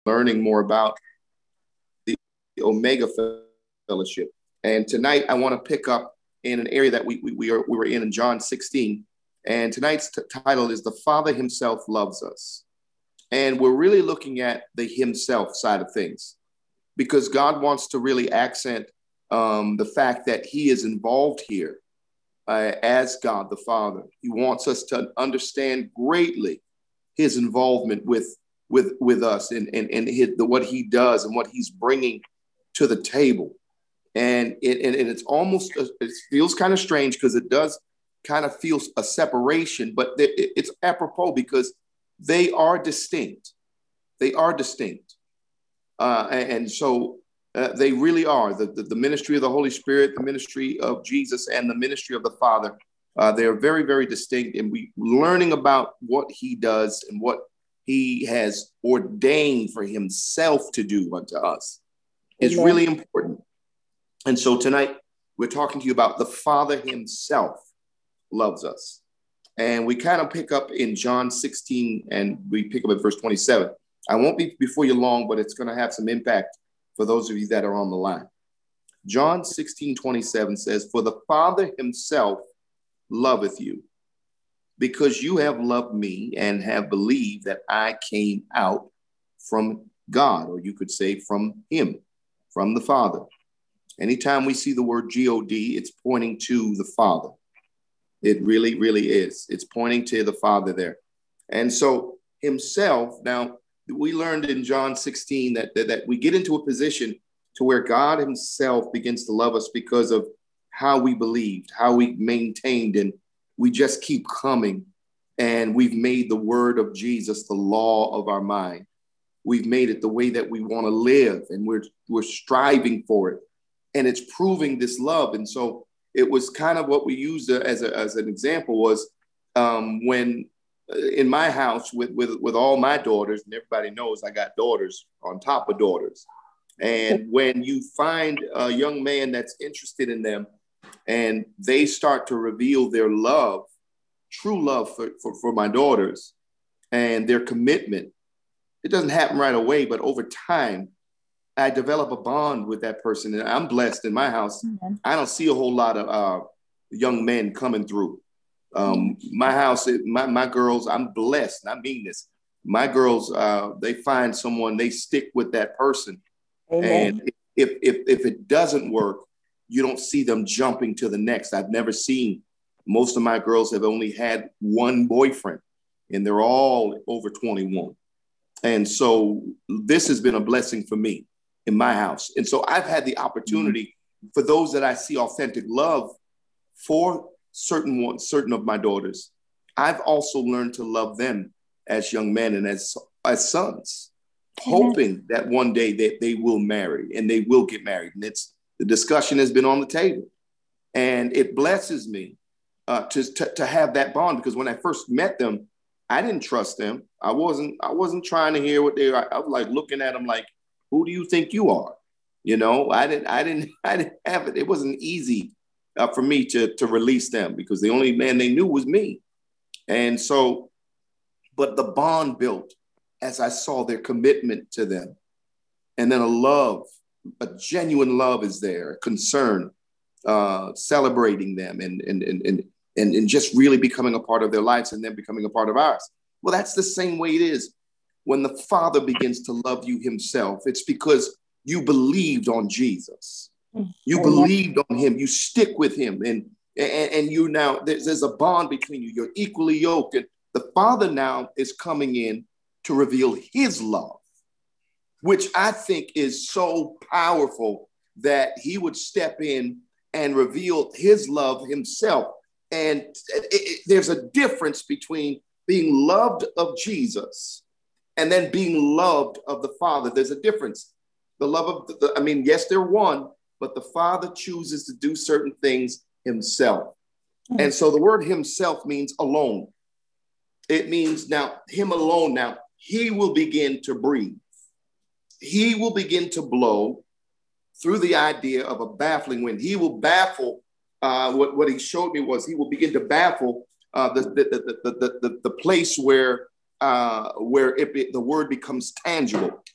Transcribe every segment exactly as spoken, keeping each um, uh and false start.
learning more about the Omega Fellowship. And tonight I want to pick up in an area that we, we, we, are, we were in in John sixteen. And tonight's t- title is The Father Himself Loves Us. And we're really looking at the Himself side of things because God wants to really accent um, the fact that He is involved here uh, as God the Father. He wants us to understand greatly His involvement with with with us and and, and his, the, what He does and what He's bringing to the table. And it and, and it's almost it feels kind of strange because it does kind of feel a separation, but it, it's apropos because they are distinct. They are distinct, uh, and, and so uh, they really are the, the the ministry of the Holy Spirit, the ministry of Jesus, and the ministry of the Father. Uh, they are very very distinct, and we learning about what He does and what He has ordained for Himself to do unto us is Amen. really important. And so tonight we're talking to you about the Father Himself loves us. And we kind of pick up in John sixteen and we pick up at verse twenty-seven. I won't be before you long, but it's going to have some impact for those of you that are on the line. John sixteen twenty-seven says, "For the Father Himself loveth you, because you have loved me and have believed that I came out from God," or you could say from Him, from the Father. Anytime we see the word G O D, it's pointing to the Father. It really, really is. It's pointing to the Father there. And so Himself, now we learned in John sixteen that, that, that we get into a position to where God Himself begins to love us because of how we believed, how we maintained, and we just keep coming. And we've made the word of Jesus the law of our mind. We've made it the way that we want to live, and we're, we're striving for it. And it's proving this love. And so it was kind of what we used as, a, as an example was um, when uh, in my house with, with, with all my daughters, and everybody knows I got daughters on top of daughters. And when you find a young man that's interested in them and they start to reveal their love, true love for, for, for my daughters and their commitment, it doesn't happen right away, but over time, I develop a bond with that person. And I'm blessed in my house. Mm-hmm. I don't see a whole lot of uh, young men coming through. Um, my house, my, my girls, I'm blessed. And I mean this. My girls, uh, they find someone, they stick with that person. Amen. And if, if, if it doesn't work, you don't see them jumping to the next. I've never seen, most of my girls have only had one boyfriend and they're all over twenty-one. And so this has been a blessing for me in my house. And so I've had the opportunity mm-hmm. for those that I see authentic love for certain ones, certain of my daughters. I've also learned to love them as young men and as, as sons, mm-hmm. hoping that one day that they will marry and they will get married. And it's the discussion has been on the table. And it blesses me uh, to, to, to have that bond, because when I first met them, I didn't trust them. I wasn't, I wasn't trying to hear what they were. I was like looking at them like, who do you think you are? You know, I didn't, I didn't, I didn't have it. It wasn't easy uh, for me to, to release them because the only man they knew was me. And so, but the bond built as I saw their commitment to them. And then a love, a genuine love is there, a concern, uh, celebrating them and, and, and, and, and, and just really becoming a part of their lives and then becoming a part of ours. Well, that's the same way it is. When the Father begins to love you Himself, it's because you believed on Jesus. You Amen. Believed on Him. You stick with Him. And, and, and you now, there's, there's a bond between you. You're equally yoked. And the Father now is coming in to reveal His love, which I think is so powerful that He would step in and reveal His love Himself. And it, it, there's a difference between being loved of Jesus and then being loved of the Father. There's a difference. The love of, the, the, I mean, yes, they're one, but the Father chooses to do certain things Himself. Mm-hmm. And so the word Himself means alone. It means now Him alone. Now He will begin to breathe. He will begin to blow through the idea of a baffling wind. He will baffle, uh, what, what He showed me was He will begin to baffle uh, the, the, the, the, the, the, the place where Uh, where it be, the word becomes tangible.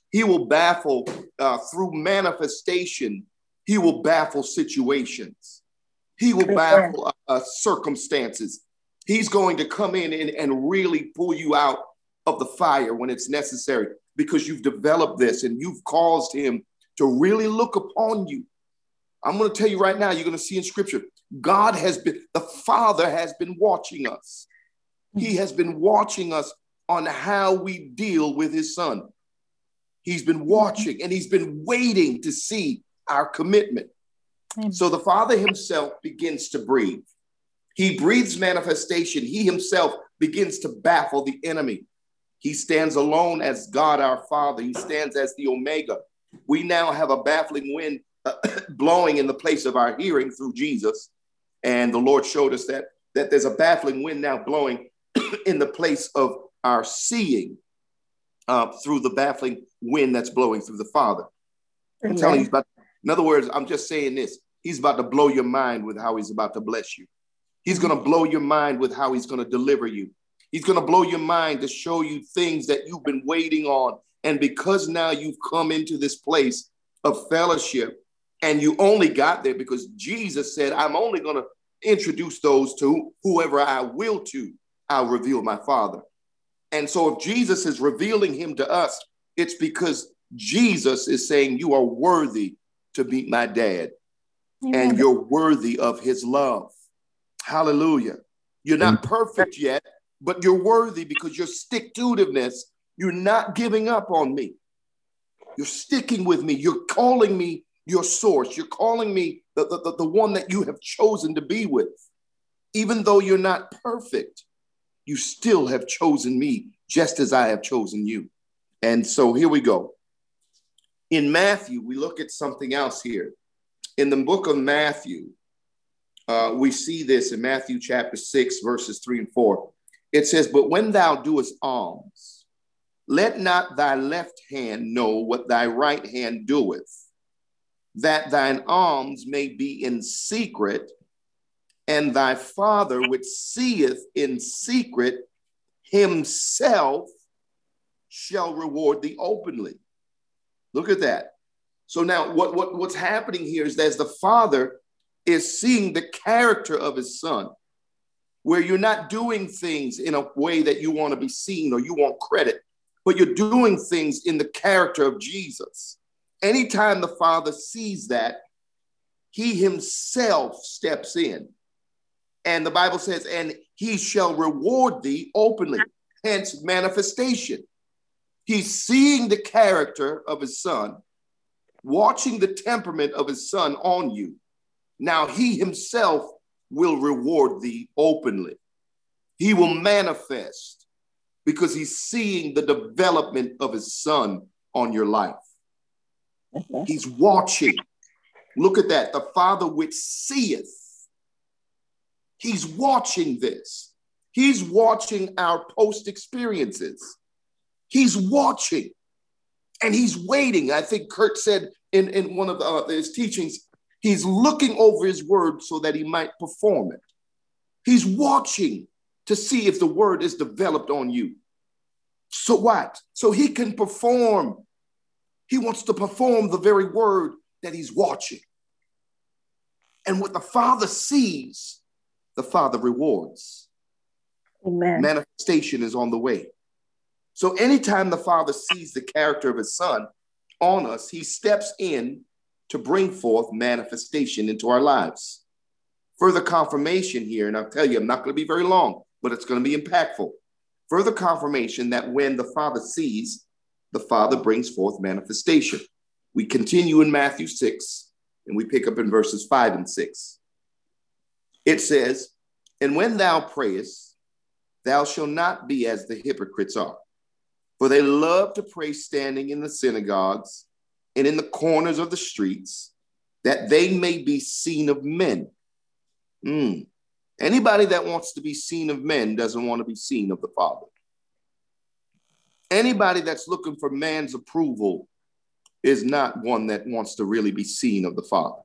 He will baffle uh, through manifestation. He will baffle situations. He will baffle uh, circumstances. He's going to come in and, and really pull you out of the fire when it's necessary, because you've developed this and you've caused him to really look upon you. I'm going to tell you right now, you're going to see in scripture, God has been, the Father has been watching us. He has been watching us on how we deal with his son. He's been watching and he's been waiting to see our commitment. So the Father himself begins to breathe. He breathes manifestation. He himself begins to baffle the enemy. He stands alone as God our Father. He stands as the Omega. We now have a baffling wind uh, blowing in the place of our hearing through Jesus. And the Lord showed us that, that there's a baffling wind now blowing in the place of our seeing uh, through the baffling wind that's blowing through the Father. I'm Amen. telling you, about, in other words, I'm just saying this. He's about to blow your mind with how he's about to bless you. He's going to blow your mind with how he's going to deliver you. He's going to blow your mind to show you things that you've been waiting on. And because now you've come into this place of fellowship, and you only got there because Jesus said, I'm only going to introduce those to whoever I will to, I'll reveal my Father. And so if Jesus is revealing him to us, it's because Jesus is saying you are worthy to meet my dad. Amen. And you're worthy of his love. Hallelujah. You're not perfect yet, but you're worthy because your stick-to-itiveness, you're not giving up on me. You're sticking with me. You're calling me your source. You're calling me the, the, the one that you have chosen to be with. Even though you're not perfect, you still have chosen me just as I have chosen you. And so here we go. In Matthew, we look at something else here. In the book of Matthew, uh, we see this in Matthew chapter six, verses three and four. It says, but when thou doest alms, let not thy left hand know what thy right hand doeth, that thine alms may be in secret, and thy Father which seeth in secret himself shall reward thee openly. Look at that. So now what, what, what's happening here is that as the Father is seeing the character of his son, where you're not doing things in a way that you want to be seen or you want credit, but you're doing things in the character of Jesus. Anytime the Father sees that, he himself steps in. And the Bible says, and he shall reward thee openly, hence manifestation. He's seeing the character of his son, watching the temperament of his son on you. Now he himself will reward thee openly. He will manifest because he's seeing the development of his son on your life. Mm-hmm. He's watching. Look at that. The Father which seeth. He's watching this. He's watching our post experiences. He's watching and he's waiting. I think Kurt said in, in one of the, uh, his teachings, he's looking over his word so that he might perform it. He's watching to see if the word is developed on you. So what? So he can perform. He wants to perform the very word that he's watching. And what the Father sees, the Father rewards. Amen. Manifestation is on the way. So anytime the Father sees the character of his son on us, he steps in to bring forth manifestation into our lives. Further confirmation here, and I'll tell you, I'm not going to be very long, but it's going to be impactful. Further confirmation that when the Father sees, the Father brings forth manifestation. We continue in Matthew six, and we pick up in verses five and six. It says, and when thou prayest, thou shalt not be as the hypocrites are, for they love to pray standing in the synagogues and in the corners of the streets, that they may be seen of men. Mm. Anybody that wants to be seen of men doesn't want to be seen of the Father. Anybody that's looking for man's approval is not one that wants to really be seen of the Father.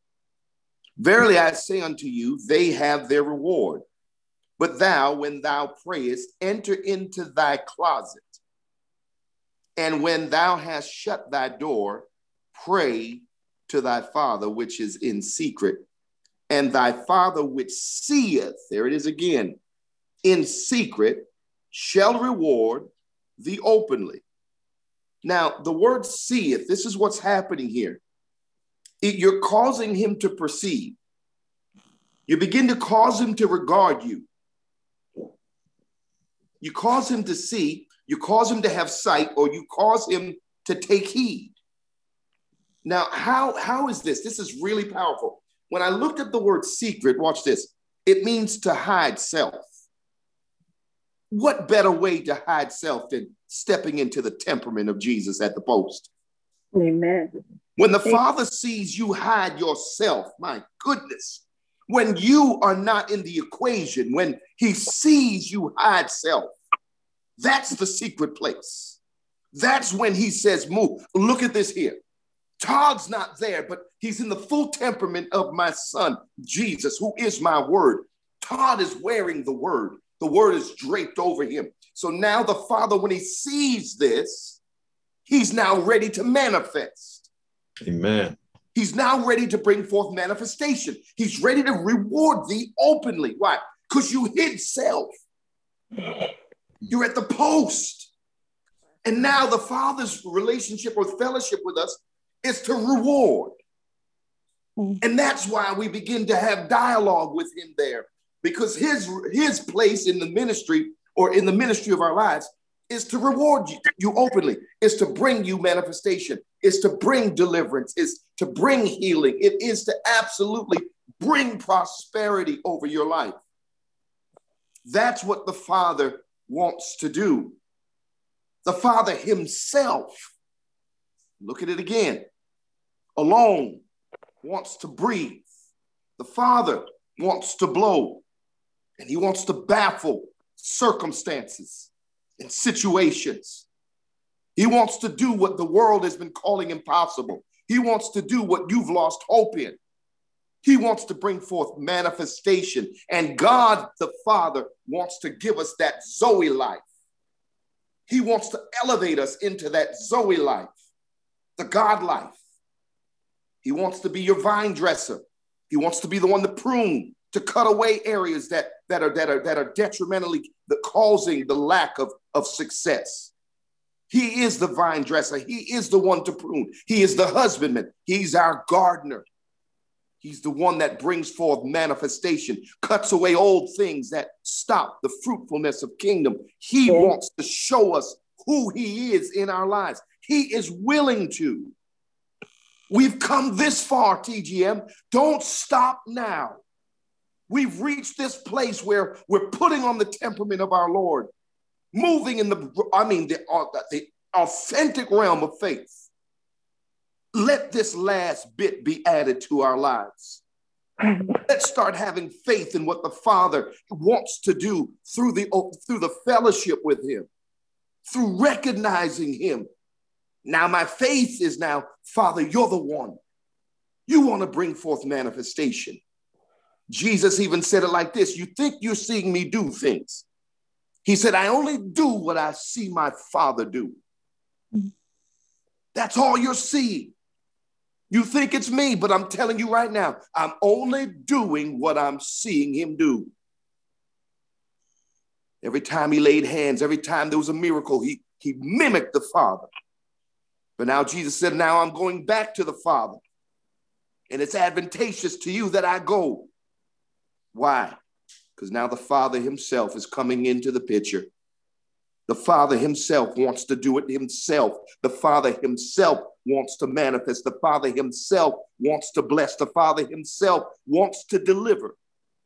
Verily I say unto you, they have their reward. But thou, when thou prayest, enter into thy closet And when thou hast shut thy door, pray to thy Father which is in secret, and thy Father which seeth, there it is again, in secret, shall reward thee openly. Now, the word seeth, this is what's happening here. It, you're causing him to perceive. You begin to cause him to regard you. You cause him to see, you cause him to have sight, or you cause him to take heed. Now, how, how is this? This is really powerful. When I looked at the word secret, watch this. It means to hide self. What better way to hide self than stepping into the temperament of Jesus at the post? Amen. When the Father sees you hide yourself, my goodness, when you are not in the equation, when he sees you hide self, that's the secret place. That's when he says, move. Look at this here. Todd's not there, but he's in the full temperament of my son, Jesus, who is my word. Todd is wearing the word. The word is draped over him. So now the Father, when he sees this, he's now ready to manifest. Amen. He's now ready to bring forth manifestation. He's ready to reward thee openly. Why? Because you hid self. You're at the post. And now the Father's relationship or fellowship with us is to reward. And that's why we begin to have dialogue with him there, because his, his place in the ministry or in the ministry of our lives is to reward you, you openly, is to bring you manifestation, is to bring deliverance, is to bring healing. It is to absolutely bring prosperity over your life. That's what the Father wants to do. The Father himself, look at it again, alone wants to breathe. The Father wants to blow, and he wants to baffle circumstances and situations. He wants to do what the world has been calling impossible. He wants to do what you've lost hope in. He wants to bring forth manifestation. And God, the Father, wants to give us that Zoe life. He wants to elevate us into that Zoe life, the God life. He wants to be your vine dresser. He wants to be the one to prune, to cut away areas that, that, are, that, are, that are detrimentally the, causing the lack of, of success. He is the vine dresser. He is the one to prune. He is the husbandman. He's our gardener. He's the one that brings forth manifestation, cuts away old things that stop the fruitfulness of kingdom. He yeah. wants to show us who he is in our lives. He is willing to. We've come this far, T G M. Don't stop now. We've reached this place where we're putting on the temperament of our Lord, moving in the, I mean, the, uh, the authentic realm of faith. Let this last bit be added to our lives. Let's start having faith in what the Father wants to do through the, through the fellowship with him, through recognizing him. Now my faith is now, Father, you're the one. You want to bring forth manifestation. Jesus even said it like this. You think you're seeing me do things. He said, I only do what I see my Father do. That's all you're seeing. You think it's me, but I'm telling you right now, I'm only doing what I'm seeing him do. Every time he laid hands, every time there was a miracle, he, he mimicked the Father. But now Jesus said, now I'm going back to the Father. And it's advantageous to you that I go. Why? Because now the Father himself is coming into the picture. The Father himself wants to do it himself. The Father himself wants to manifest. The Father himself wants to bless. The Father himself wants to deliver.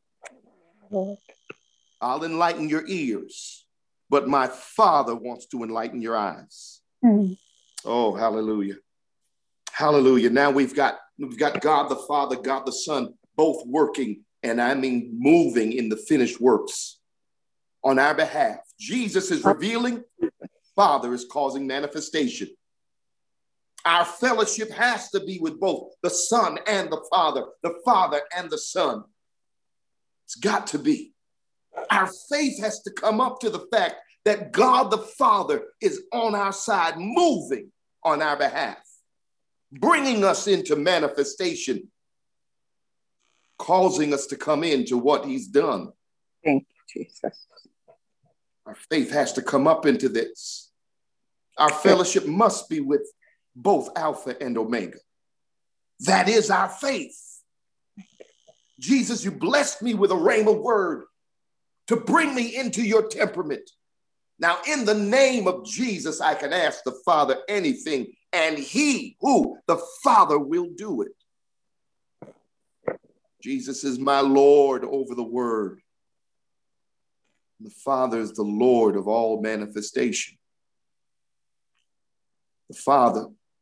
I'll enlighten your ears, but my Father wants to enlighten your eyes. Mm. Oh, hallelujah. Hallelujah. Now we've got, we've got God the Father, God the Son, both working, and I mean moving in the finished works on our behalf. Jesus is revealing, Father is causing manifestation. Our fellowship has to be with both the Son and the Father, the Father and the Son. It's got to be. Our faith has to come up to the fact that God the Father is on our side, moving on our behalf, bringing us into manifestation, causing us to come into what he's done. Thank you, Jesus. Our faith has to come up into this. Our fellowship must be with both Alpha and Omega. That is our faith. Jesus, you blessed me with a rhema word to bring me into your temperament. Now, in the name of Jesus, I can ask the Father anything, and he, who? The Father, will do it. Jesus is my Lord over the word. The Father is the Lord of all manifestation. The Father,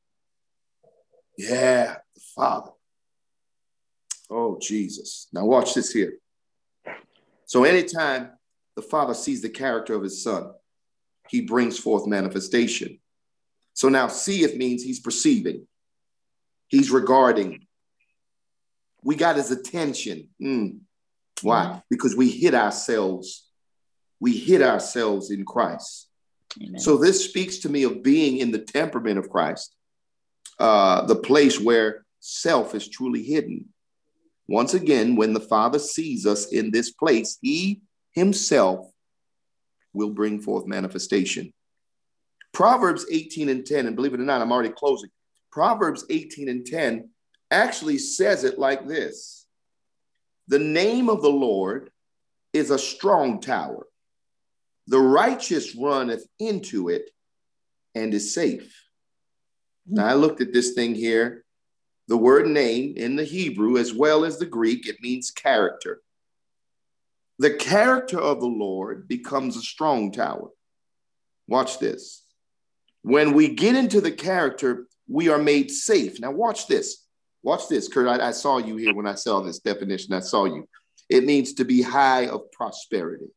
yeah, the Father. Oh, Jesus. Now watch this here. So anytime the Father sees the character of his Son, he brings forth manifestation. So now seeth means he's perceiving. He's regarding. We got his attention. Mm. Why? Because we hid ourselves. We hid ourselves in Christ. Amen. So this speaks to me of being in the temperament of Christ, uh, the place where self is truly hidden. Once again, when the Father sees us in this place, he himself will bring forth manifestation. Proverbs eighteen and ten, and believe it or not, I'm already closing. Proverbs eighteen and ten actually says it like this. The name of the Lord is a strong tower. The righteous runneth into it and is safe. Now I looked at this thing here. The word name in the Hebrew as well as the Greek, it means character. The character of the Lord becomes a strong tower. Watch this. When we get into the character, we are made safe. Now watch this. Watch this, Kurt. I, I saw you here when I saw this definition. I saw you. It means to be high of prosperity.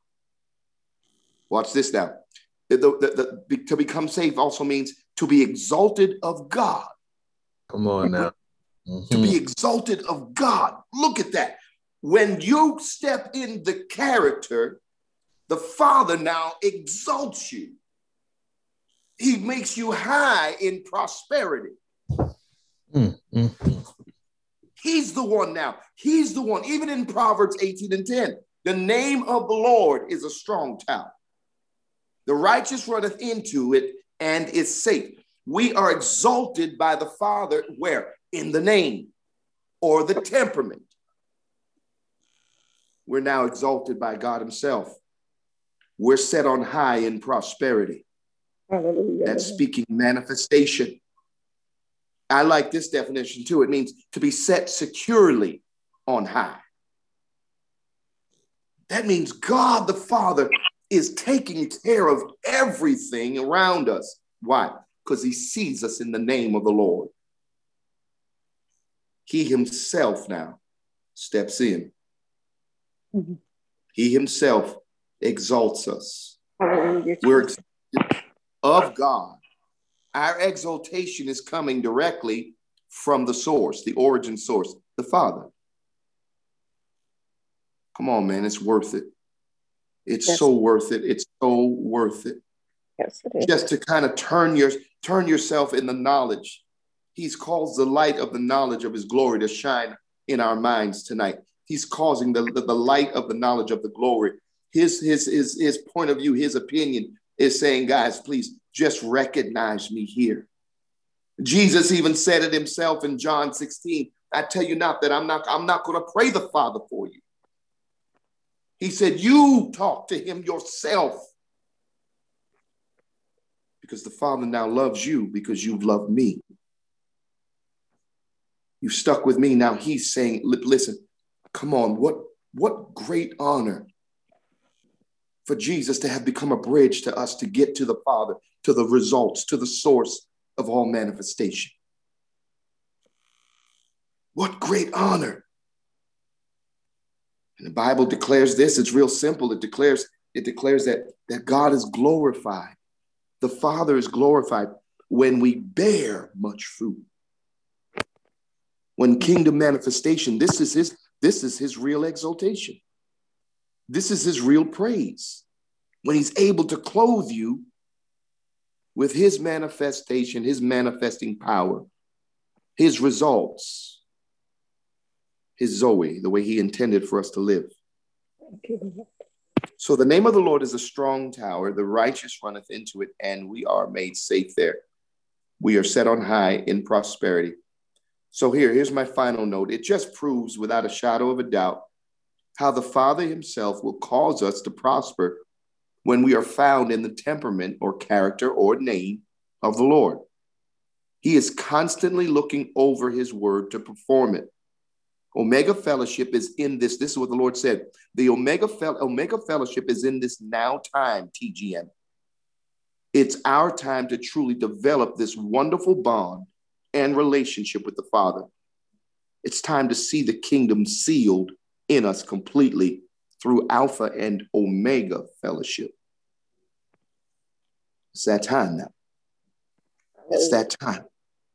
Watch this now. The, the, the, to become safe also means to be exalted of God. Come on now. Mm-hmm. To be exalted of God. Look at that. When you step in the character, the Father now exalts you. He makes you high in prosperity. Mm-hmm. He's the one now. He's the one. Even in Proverbs eighteen and ten, the name of the Lord is a strong tower. The righteous runneth into it and is safe. We are exalted by the Father where? In the name or the temperament. We're now exalted by God himself. We're set on high in prosperity. Hallelujah. That's speaking manifestation. I like this definition too. It means to be set securely on high. That means God the Father is taking care of everything around us. Why? Because he sees us in the name of the Lord. He himself now steps in. Mm-hmm. He himself exalts us. Hallelujah. We're exalted of God. Our exaltation is coming directly from the source, the origin source, the Father. Come on, man, it's worth it. It's yes. so worth it. It's so worth it. Yes, it is. Just to kind of turn your turn yourself in the knowledge. He's caused the light of the knowledge of his glory to shine in our minds tonight. He's causing the, the, the light of the knowledge of the glory. His, his, his, his point of view, his opinion is saying, guys, please just recognize me here. Jesus even said it himself in John sixteen. I tell you not that I'm not, I'm not going to pray the Father for you. He said, you talk to him yourself. Because the Father now loves you because you've loved me. You've stuck with me. Now he's saying, listen, come on, what, what great honor for Jesus to have become a bridge to us to get to the Father, to the results, to the source of all manifestation. What great honor. And the Bible declares this. It's real simple. It declares, it declares that, that God is glorified. The Father is glorified when we bear much fruit. When kingdom manifestation, this is his, this is his real exaltation. This is his real praise. when he's able to clothe you with his manifestation, his manifesting power, his results, his Zoe, the way he intended for us to live. Thank you. So the name of the Lord is a strong tower. The righteous runneth into it, and we are made safe there. We are set on high in prosperity. So here, here's my final note. It just proves without a shadow of a doubt how the Father himself will cause us to prosper when we are found in the temperament or character or name of the Lord. He is constantly looking over his word to perform it. Omega Fellowship is in this. This is what the Lord said. The Omega, Fel- Omega Fellowship is in this now time, T G M. It's our time to truly develop this wonderful bond and relationship with the Father. It's time to see the kingdom sealed in us completely through Alpha and Omega Fellowship. It's that time now. It's that time.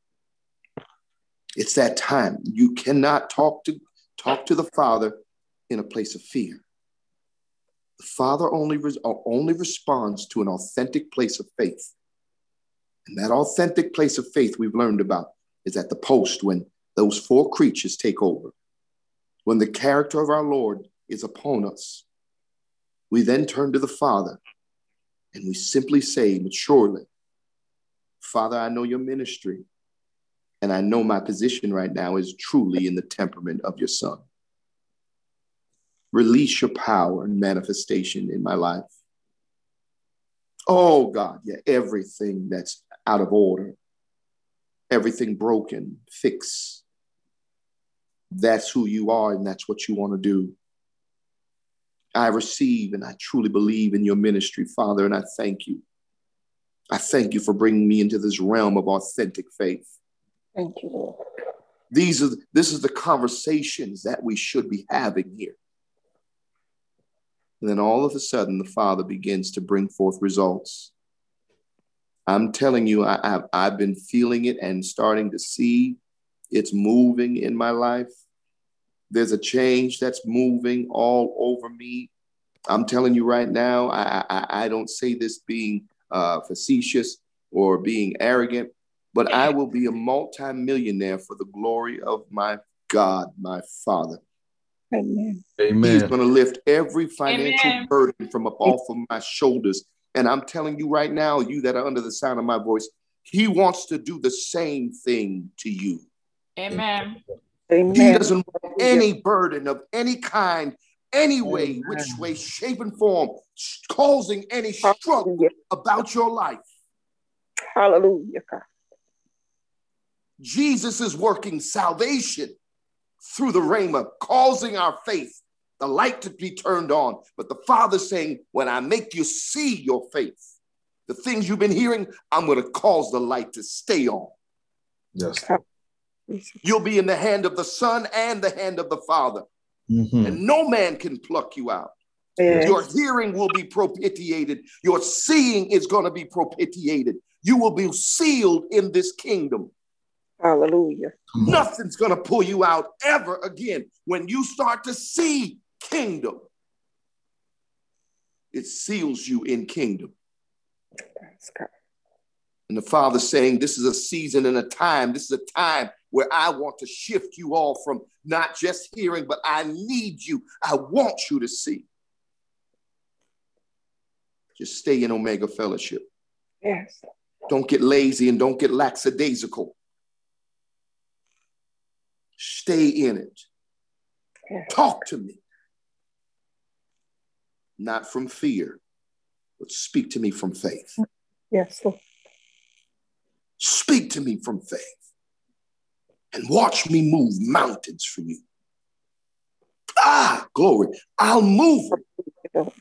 It's that time. You cannot talk to talk to the Father in a place of fear. The Father only, res, only responds to an authentic place of faith. And that authentic place of faith we've learned about is at the post when those four creatures take over. When the character of our Lord is upon us, we then turn to the Father and we simply say maturely, Father, I know your ministry. And I know my position right now is truly in the temperament of your Son. Release your power and manifestation in my life. Oh God, yeah, everything that's out of order, everything broken, fix. That's who you are and that's what you want to do. I receive and I truly believe in your ministry, Father, and I thank you. I thank you for bringing me into this realm of authentic faith. Thank you, Lord. These are, this is the conversations that we should be having here. And then all of a sudden, the Father begins to bring forth results. I'm telling you, I, I've, I've been feeling it and starting to see it's moving in my life. There's a change that's moving all over me. I'm telling you right now, I, I, I don't say this being uh, facetious or being arrogant, but I will be a multimillionaire for the glory of my God, my Father. Amen. Amen. He's going to lift every financial Amen. burden from up off of my shoulders. And I'm telling you right now, you that are under the sound of my voice, he wants to do the same thing to you. Amen. Amen. He doesn't want any burden of any kind, any way, Amen. which way, shape, and form, causing any struggle Hallelujah. about your life. Hallelujah, God. Jesus is working salvation through the rhema, causing our faith, the light to be turned on. But the Father's saying, when I make you see your faith, the things you've been hearing, I'm going to cause the light to stay on. Yes. You'll be in the hand of the Son and the hand of the Father. Mm-hmm. And no man can pluck you out. Yes. Your hearing will be propitiated. Your seeing is going to be propitiated. You will be sealed in this kingdom. Hallelujah. Nothing's going to pull you out ever again. When you start to see kingdom, it seals you in kingdom. That's God. And the Father's saying, this is a season and a time. This is a time where I want to shift you all from not just hearing, but I need you. I want you to see. Just stay in Omega Fellowship. Yes. Don't get lazy and don't get lackadaisical. Stay in it. Yes. Talk to me. Not from fear, but speak to me from faith. Yes, Lord. Speak to me from faith. And watch me move mountains for you. Ah, glory. I'll move them.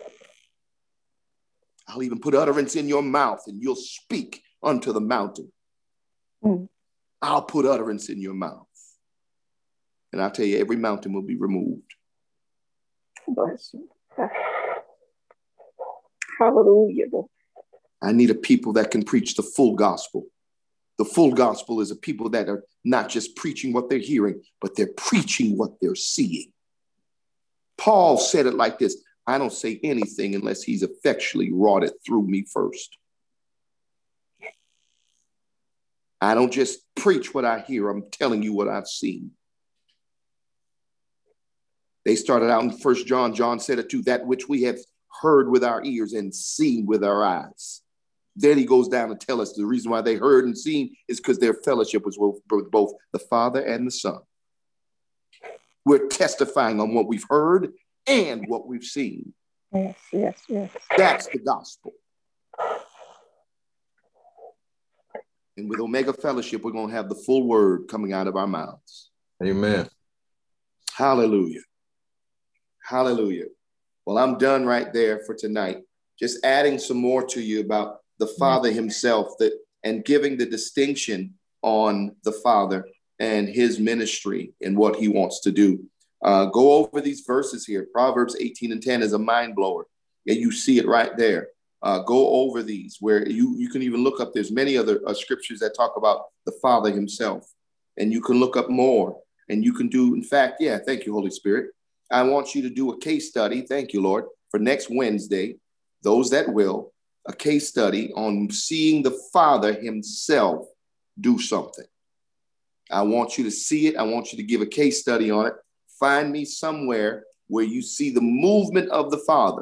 I'll even put utterance in your mouth and you'll speak unto the mountain. Mm. I'll put utterance in your mouth. And I'll tell you, every mountain will be removed. Bless you. Hallelujah, Lord. I need a people that can preach the full gospel. The full gospel is a people that are not just preaching what they're hearing, but they're preaching what they're seeing. Paul said it like this: I don't say anything unless he's effectually wrought it through me first. I don't just preach what I hear. I'm telling you what I've seen. They started out in First John. John said it too, that which we have heard with our ears and seen with our eyes. Then he goes down to tell us the reason why they heard and seen is because their fellowship was with both the Father and the Son. We're testifying on what we've heard and what we've seen. Yes, yes, yes. That's the gospel. And with Omega Fellowship, we're going to have the full word coming out of our mouths. Amen. Hallelujah. Hallelujah. Well, I'm done right there for tonight. Just adding some more to you about the Father himself, that and giving the distinction on the Father and his ministry and what he wants to do. Uh, go over these verses here. Proverbs eighteen and ten is a mind blower. And you see it right there. Uh, go over these where you, you can even look up. There's many other uh, scriptures that talk about the Father himself. And you can look up more. And you can do, in fact, yeah, thank you, Holy Spirit. I want you to do a case study. Thank you, Lord, for next Wednesday. Those that will, a case study on seeing the Father himself do something. I want you to see it. I want you to give a case study on it. Find me somewhere where you see the movement of the Father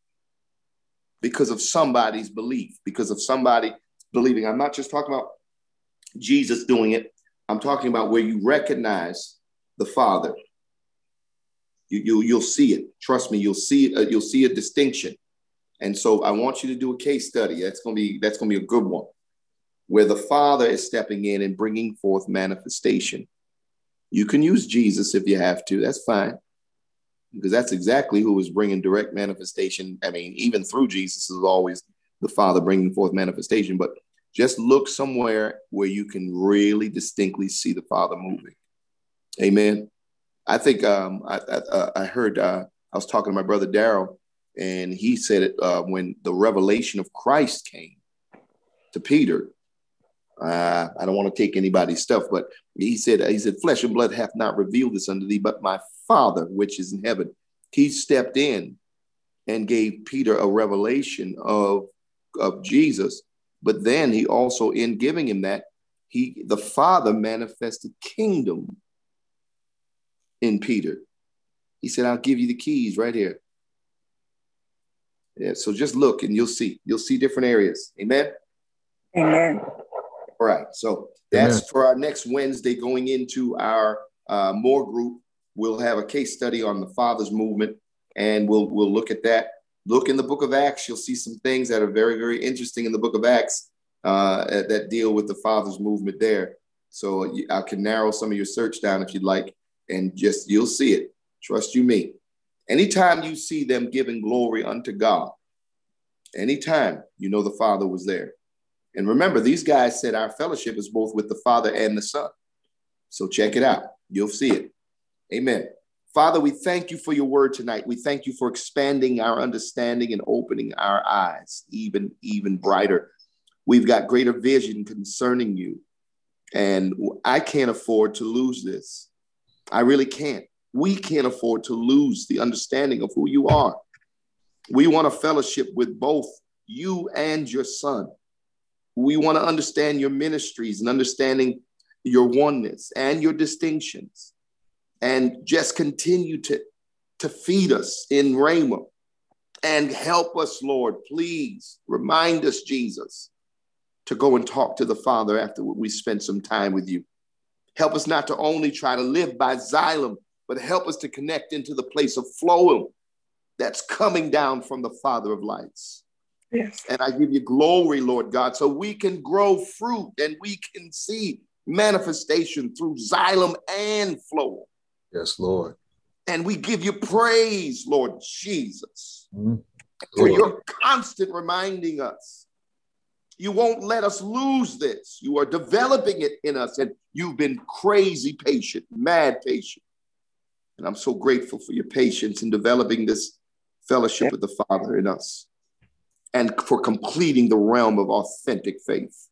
because of somebody's belief, because of somebody believing. I'm not just talking about Jesus doing it. I'm talking about where you recognize the Father. You, you, you'll see it. Trust me, you'll see it. Uh, you'll see a distinction. And so I want you to do a case study. That's going to be, that's going to be a good one, where the Father is stepping in and bringing forth manifestation. You can use Jesus if you have to. That's fine, because that's exactly who is bringing direct manifestation. I mean, even through Jesus is always the Father bringing forth manifestation. But just look somewhere where you can really distinctly see the Father moving. Amen. I think um, I, I, I heard, uh, I was talking to my brother Daryl, and he said it uh, when the revelation of Christ came to Peter. Uh, I don't want to take anybody's stuff, but he said, he said, flesh and blood hath not revealed this unto thee, but my Father, which is in heaven. He stepped in and gave Peter a revelation of, of Jesus. But then he also, in giving him that, he, the Father manifested kingdom in Peter. He said, I'll give you the keys right here. Yeah, so just look and you'll see. You'll see different areas. Amen? Amen. All right. So that's Amen. for our next Wednesday going into our uh, more group. We'll have a case study on the Father's movement, and we'll we'll look at that. Look in the book of Acts. You'll see some things that are very, very interesting in the book of Acts uh, that deal with the Father's movement there. So I can narrow some of your search down if you'd like, and just you'll see it. Trust you me. Anytime you see them giving glory unto God, anytime, you know the Father was there. And remember, these guys said our fellowship is both with the Father and the Son. So check it out. You'll see it. Amen. Father, we thank you for your word tonight. We thank you for expanding our understanding and opening our eyes even, even brighter. We've got greater vision concerning you. And I can't afford to lose this. I really can't. We can't afford to lose the understanding of who you are. We want a fellowship with both you and your Son. We want to understand your ministries and understanding your oneness and your distinctions, and just continue to, to feed us in Rhema and help us, Lord. Please remind us, Jesus, to go and talk to the Father after we spend some time with you. Help us not to only try to live by xylem, but help us to connect into the place of phloem that's coming down from the Father of lights. Yes. And I give you glory, Lord God, so we can grow fruit and we can see manifestation through xylem and phloem. Yes, Lord. And we give you praise, Lord Jesus, Mm-hmm. for your constant reminding us. You won't let us lose this. You are developing it in us, and you've been crazy patient, mad patient. And I'm so grateful for your patience in developing this fellowship with the Father in us, and for completing the realm of authentic faith.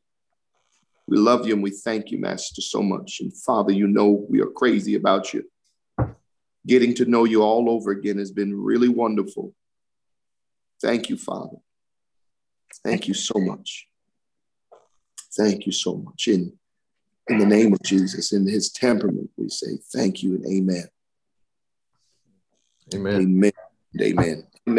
We love you and we thank you, Master, so much. And Father, you know we are crazy about you. getting to know you all over again has been really wonderful. Thank you, Father. Thank you so much. Thank you so much. In, in the name of Jesus, in his temperament, we say thank you and amen. Amen. Amen. Amen. Amen.